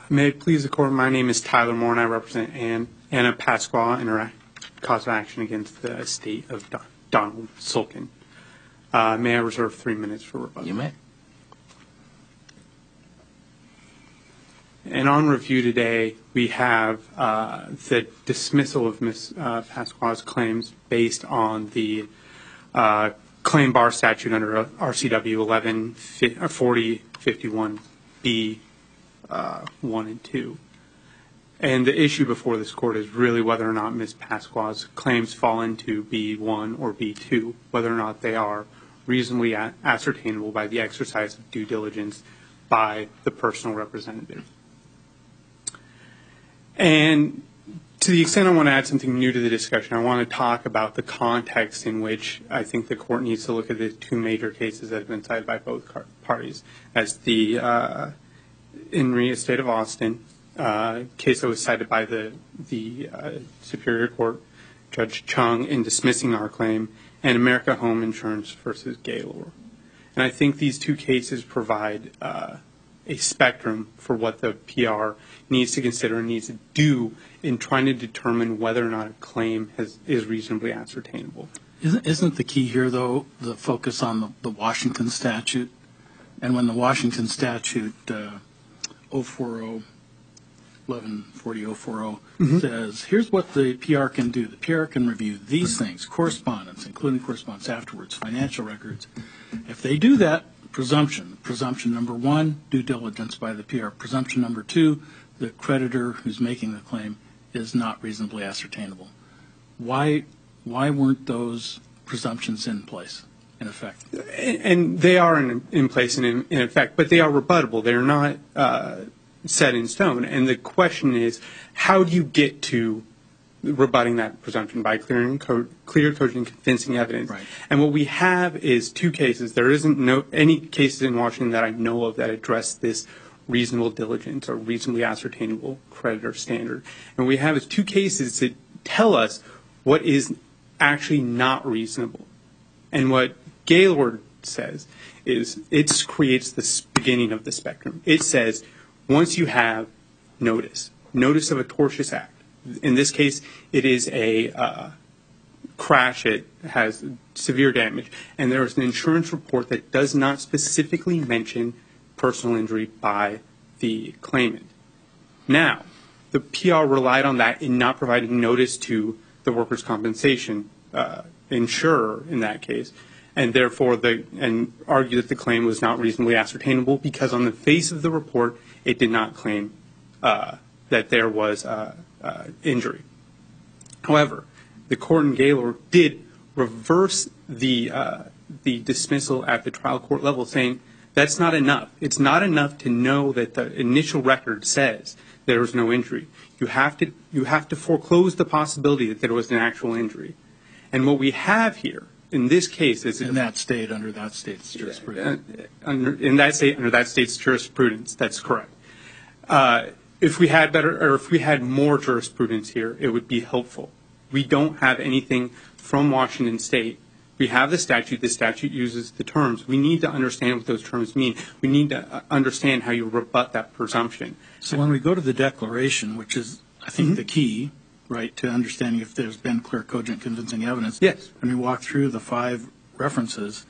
May it please the Court, my name is Tyler Moore and I represent Anna Pasquale in her cause of action against the estate of Donald Sulkin. May I reserve 3 minutes for rebuttal? You may. And on review today, we have the dismissal of Ms. Pasquale's claims based on the claim bar statute under RCW 114051B 1 and 2. And the issue before this Court is really whether or not Ms. Pasquale's claims fall into B1 or B2, whether or not they are reasonably ascertainable by the exercise of due diligence by the personal representative. And to the extent I want to add something new to the discussion, I want to talk about the context in which I think the Court needs to look at the two major cases that have been cited by both parties, as the Inree Estate of Austin case that was cited by the Superior Court, Judge Chung, in dismissing our claim, and America Home Insurance versus Gaylord. And I think these two cases provide a spectrum for what the PR needs to consider and needs to do in trying to determine whether or not a claim is reasonably ascertainable. Isn't the key here, though, the focus on the Washington statute? And when the Washington statute 1140 says, here's what the PR can do. The PR can review these things, correspondence, including correspondence afterwards, financial records. If they do that, presumption number one, due diligence by the PR. Presumption number two, the creditor who's making the claim is not reasonably ascertainable. Why weren't those presumptions in place, in effect? And they are in place and in effect, but they are rebuttable. They're not set in stone. And the question is, how do you get to rebutting that presumption? By clear, cogent, and convincing evidence. Right. And what we have is two cases. There isn't any cases in Washington that I know of that address this reasonable diligence or reasonably ascertainable creditor standard. And what we have is two cases that tell us what is actually not reasonable. And what Gaylord says is it creates the beginning of the spectrum. It says once you have notice of a tortious act, in this case it is a crash, it has severe damage, and there is an insurance report that does not specifically mention personal injury by the claimant. Now, the PR relied on that in not providing notice to the workers' compensation insurer in that case, and therefore and argued that the claim was not reasonably ascertainable because on the face of the report it did not claim that there was injury. However, the court in Gaylord did reverse the dismissal at the trial court level, saying that's not enough. It's not enough to know that the initial record says there was no injury. You have to foreclose the possibility that there was an actual injury. And what we have here in this case is in that state, under that state's jurisprudence. In that state, under that state's jurisprudence, that's correct. If we had more jurisprudence here, it would be helpful. We don't have anything from Washington State. We have the statute. The statute uses the terms. We need to understand what those terms mean. We need to understand how you rebut that presumption. So when we go to the declaration, which is, I think, the key, right, to understanding if there's been clear, cogent, convincing evidence. Yes. When we walk through the 5 references,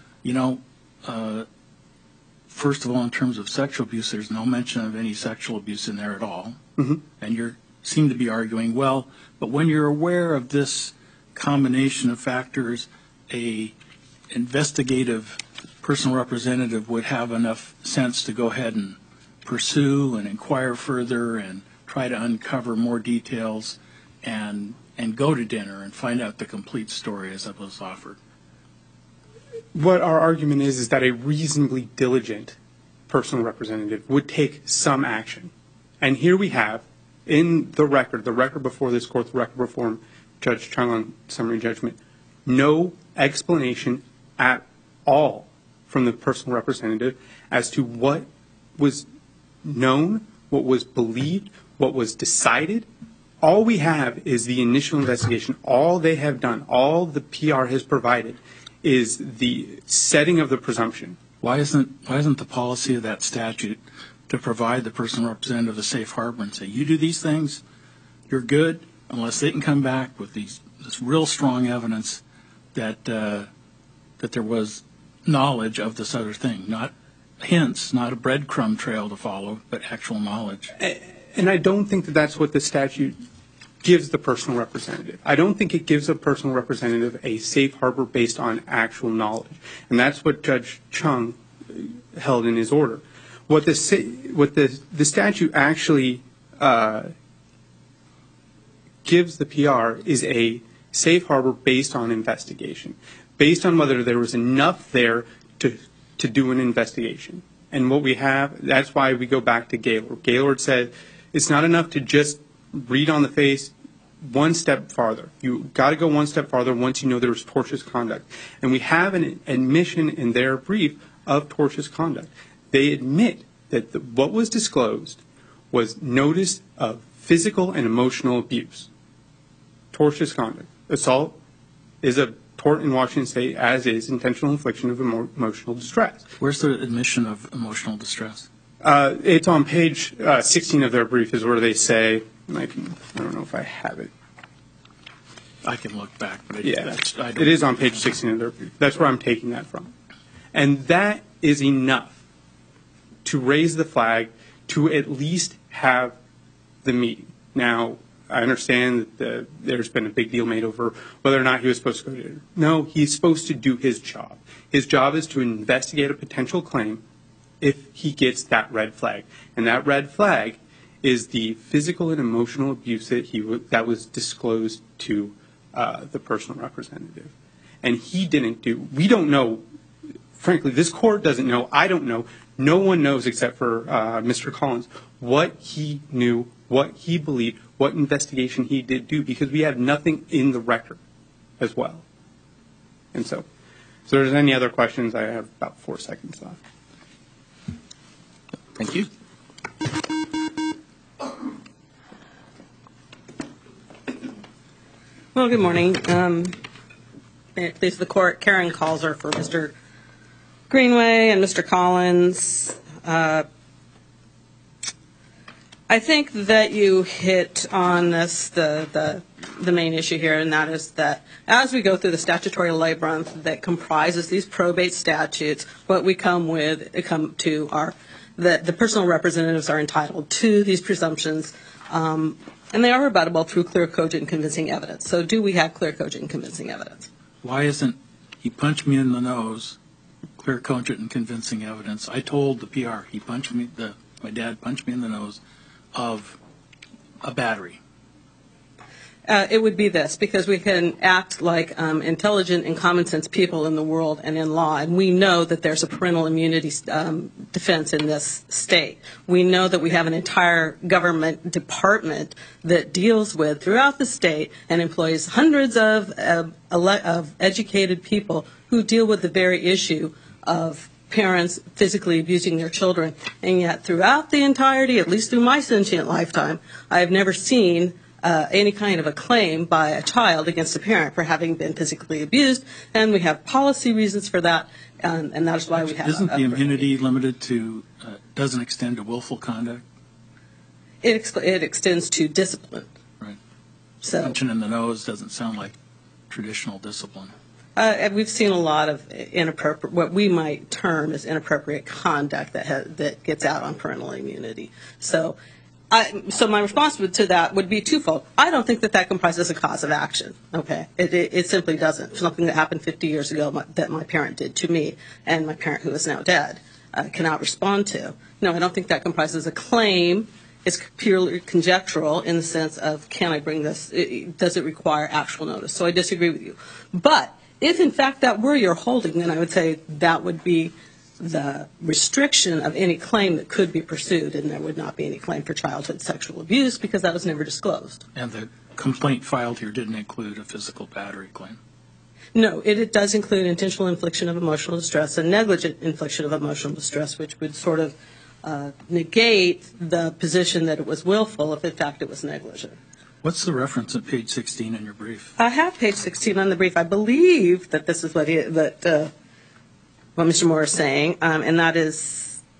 first of all, in terms of sexual abuse, there's no mention of any sexual abuse in there at all. And you seem to be arguing, well, but when you're aware of this combination of factors, a investigative personal representative would have enough sense to go ahead and pursue and inquire further and try to uncover more details and go to dinner and find out the complete story as it was offered. What our argument is that a reasonably diligent personal representative would take some action. And here we have, in the record before this court, the record before Judge Chung on summary judgment, no explanation at all from the personal representative as to what was known, what was believed, what was decided. All we have is the initial investigation. All they have done, all the PR has provided, is the setting of the presumption. Why isn't the policy of that statute to provide the personal representative a safe harbor and say, you do these things, you're good, unless they can come back with this real strong evidence that there was knowledge of this other thing, not hints, not a breadcrumb trail to follow, but actual knowledge. And I don't think that that's what the statute gives the personal representative. I don't think it gives a personal representative a safe harbor based on actual knowledge. And that's what Judge Chung held in his order. What the statute actually gives the PR is a safe harbor based on investigation, based on whether there was enough there to do an investigation. And what we have, that's why we go back to Gaylord. Gaylord said it's not enough to just read on the face one step farther. You got to go one step farther once you know there was tortious conduct. And we have an admission in their brief of tortious conduct. They admit that what was disclosed was notice of physical and emotional abuse. Tortious conduct. Assault is a tort in Washington State, as is intentional infliction of emotional distress. Where's the admission of emotional distress? It's on page 16 of their brief is where they say, I don't know if I have it. I can look back. But it is on page 16 of their brief. That's where I'm taking that from. And that is enough to raise the flag to at least have the meeting. Now, I understand that there's been a big deal made over whether or not he was supposed to go to dinner. No, he's supposed to do his job. His job is to investigate a potential claim if he gets that red flag. And that red flag is the physical and emotional abuse that was disclosed to the personal representative. And he didn't do, we don't know, frankly, this court doesn't know, I don't know, no one knows except for Mr. Collins what he knew, what he believed, what investigation he did do, because we have nothing in the record as well. And so if there's any other questions, I have about 4 seconds left. Thank you. Well, good morning. May it please the court, Karen Calzer for Mr. Greenway and Mr. Collins. I think that you hit on this, the main issue here, and that is that as we go through the statutory labyrinth that comprises these probate statutes, what we come to are that the personal representatives are entitled to these presumptions, and they are rebuttable through clear, cogent, and convincing evidence. So do we have clear, cogent, and convincing evidence? Why isn't he punched me in the nose, clear, cogent, and convincing evidence? I told the PR my dad punched me in the nose of a battery. It would be this, because we can act like intelligent and common sense people in the world and in law, and we know that there's a parental immunity defense in this state. We know that we have an entire government department that deals with, throughout the state, and employs hundreds of educated people who deal with the very issue of parents physically abusing their children. And yet throughout the entirety, at least through my sentient lifetime, I have never seen any kind of a claim by a child against a parent for having been physically abused, and we have policy reasons for that, and that's why we have. Isn't the immunity limited to, doesn't extend to willful conduct? It extends to discipline. Right. So punching in the nose doesn't sound like traditional discipline. We've seen a lot of inappropriate, what we might term as inappropriate conduct that gets out on parental immunity. So my response to that would be twofold. I don't think that comprises a cause of action. Okay, it simply doesn't. Something that happened 50 years ago that my parent did to me, and my parent, who is now dead, cannot respond to. No, I don't think that comprises a claim. It's purely conjectural in the sense of, can I bring this? Does it require actual notice? So I disagree with you. But if in fact that were your holding, then I would say that would be the restriction of any claim that could be pursued, and there would not be any claim for childhood sexual abuse because that was never disclosed. And the complaint filed here didn't include a physical battery claim? No, it does include intentional infliction of emotional distress and negligent infliction of emotional distress, which would sort of negate the position that it was willful if in fact it was negligent. What's the reference at page 16 in your brief? I have page 16 on the brief. I believe that this is what Mr. Moore is saying, and that is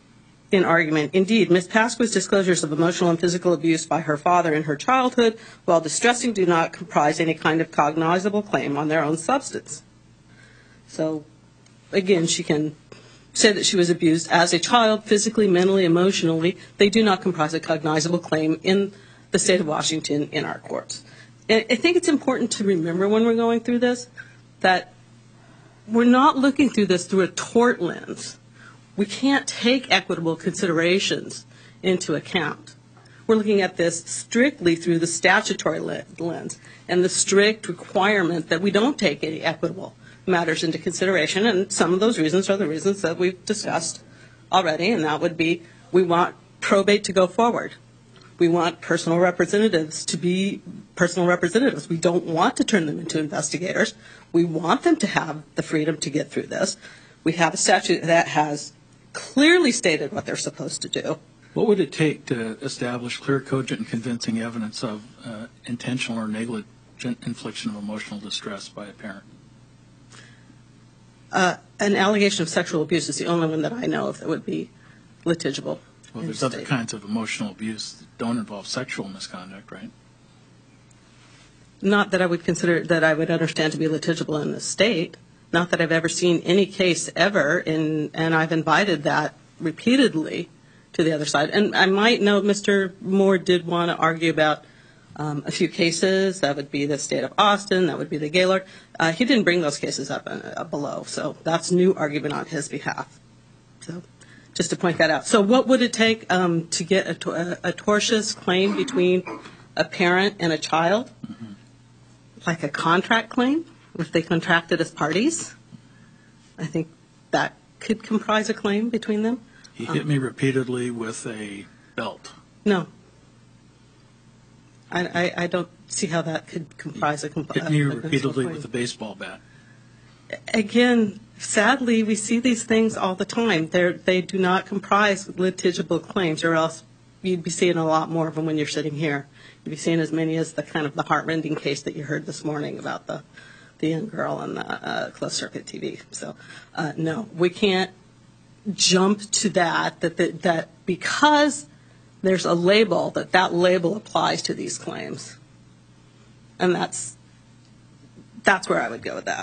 in argument, indeed, Ms. Pasqua's disclosures of emotional and physical abuse by her father in her childhood, while distressing, do not comprise any kind of cognizable claim on their own substance. So, again, she can say that she was abused as a child, physically, mentally, emotionally. They do not comprise a cognizable claim in the state of Washington in our courts. And I think it's important to remember when we're going through this that we're not looking through this through a tort lens. We can't take equitable considerations into account. We're looking at this strictly through the statutory lens and the strict requirement that we don't take any equitable matters into consideration, and some of those reasons are the reasons that we've discussed already, and that would be we want probate to go forward. We want personal representatives to be personal representatives. We don't want to turn them into investigators. We want them to have the freedom to get through this. We have a statute that has clearly stated what they're supposed to do. What would it take to establish clear, cogent, and convincing evidence of intentional or negligent infliction of emotional distress by a parent? An allegation of sexual abuse is the only one that I know of that would be litigible. Well, there's other kinds of emotional abuse that don't involve sexual misconduct, right? Not that I would consider, that I would understand to be litigible in the state. Not that I've ever seen any case ever, and I've invited that repeatedly to the other side. And I might know Mr. Moore did want to argue about a few cases. That would be the state of Austin. That would be the Gaylord. He didn't bring those cases up below, so that's new argument on his behalf. So just to point that out. So what would it take to get a tortious claim between a parent and a child? Mm-hmm. Like a contract claim, if they contracted as parties? I think that could comprise a claim between them. He hit me repeatedly with a belt. No. I don't see how that could comprise a complaint. Hit me repeatedly with a baseball bat. Again, sadly, we see these things all the time. They do not comprise litigible claims, or else you'd be seeing a lot more of them when you're sitting here. You'd be seeing as many as the kind of the heart-rending case that you heard this morning about the young girl on the closed-circuit TV. So, no, we can't jump to that because there's a label, that label applies to these claims. And that's where I would go with that.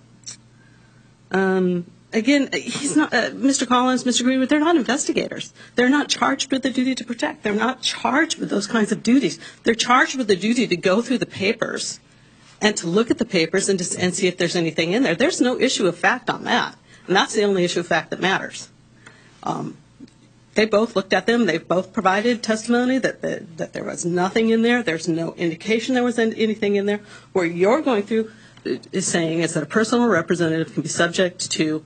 Again, he's not, Mr. Collins, Mr. Greenwood, they're not investigators. They're not charged with the duty to protect. They're not charged with those kinds of duties. They're charged with the duty to go through the papers and to look at the papers and see if there's anything in there. There's no issue of fact on that. And that's the only issue of fact that matters. They both looked at them. They both provided testimony that there was nothing in there. There's no indication there was anything in there. Where you're going through is saying is that a personal representative can be subject to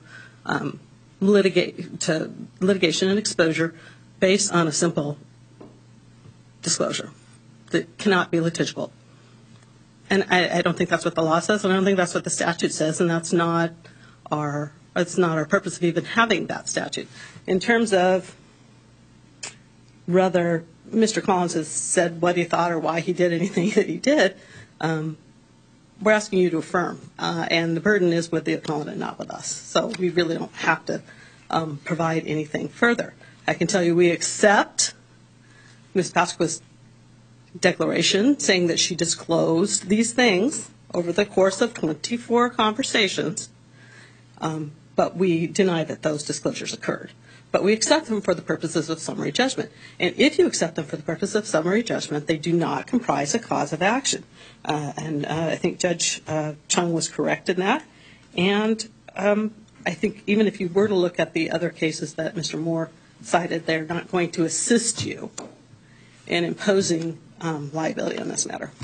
litigation and exposure based on a simple disclosure that cannot be litigible. And I don't think that's what the law says, and I don't think that's what the statute says, and that's not our purpose of even having that statute. In terms of whether Mr. Collins has said what he thought or why he did anything that he did, we're asking you to affirm, and the burden is with the appellant and not with us. So we really don't have to provide anything further. I can tell you we accept Ms. Pasqua's declaration saying that she disclosed these things over the course of 24 conversations, but we deny that those disclosures occurred. But we accept them for the purposes of summary judgment. And if you accept them for the purpose of summary judgment, they do not comprise a cause of action. And I think Judge Chung was correct in that. And I think even if you were to look at the other cases that Mr. Moore cited, they're not going to assist you in imposing liability on this matter.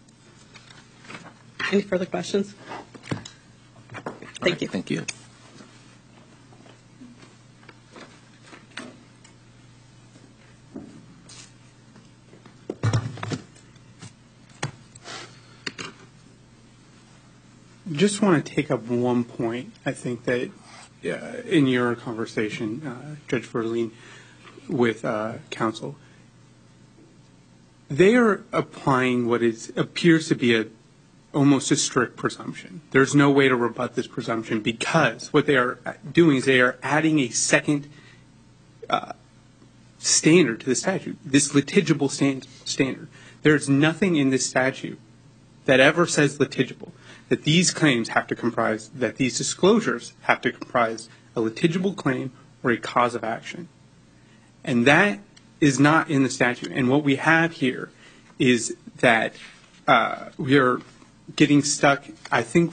Any further questions? Thank you. Thank you. Just want to take up one point. I think that in your conversation, Judge Verleen, with counsel, they are applying what appears to be almost a strict presumption. There's no way to rebut this presumption because what they are doing is they are adding a second standard to the statute, this litigible standard. There's nothing in this statute that ever says litigible, that these claims have to comprise, that these disclosures have to comprise a litigible claim or a cause of action. And that is not in the statute. And what we have here is that we are getting stuck, I think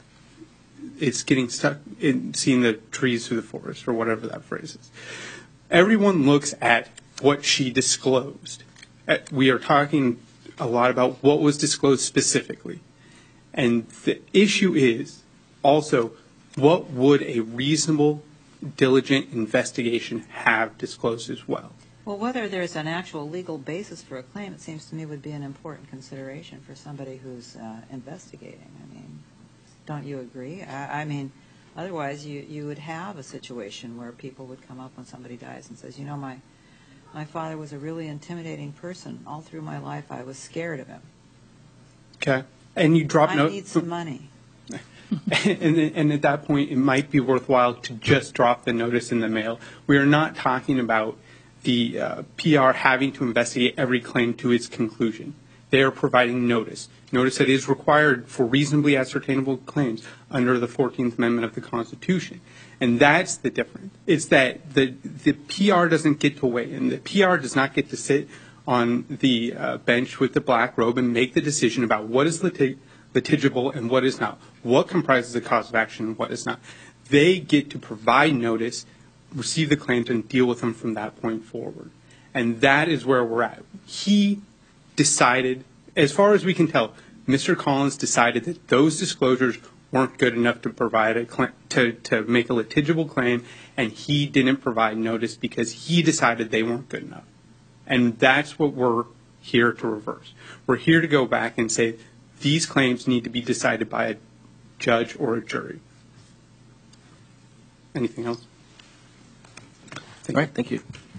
it's getting stuck in seeing the trees through the forest, or whatever that phrase is. Everyone looks at what she disclosed. We are talking a lot about what was disclosed specifically. And the issue is also, what would a reasonable, diligent investigation have disclosed as well? Well, whether there's an actual legal basis for a claim, it seems to me would be an important consideration for somebody who's investigating. I mean, don't you agree? I mean, otherwise you would have a situation where people would come up when somebody dies and says, you know, my father was a really intimidating person. All through my life I was scared of him. Okay. And you drop I need some money. And at that point, it might be worthwhile to just drop the notice in the mail. We are not talking about the PR having to investigate every claim to its conclusion. They are providing notice that is required for reasonably ascertainable claims under the 14th Amendment of the Constitution. And that's the difference. It's that the PR doesn't get to weigh in. The PR does not get to sit on the bench with the black robe and make the decision about what is litigible and what is not, what comprises a cause of action and what is not. They get to provide notice, receive the claims, and deal with them from that point forward. And that is where we're at. He decided, as far as we can tell, Mr. Collins decided that those disclosures weren't good enough to provide a to make a litigible claim, and he didn't provide notice because he decided they weren't good enough. And that's what we're here to reverse. We're here to go back and say these claims need to be decided by a judge or a jury. Anything else? All right, thank you.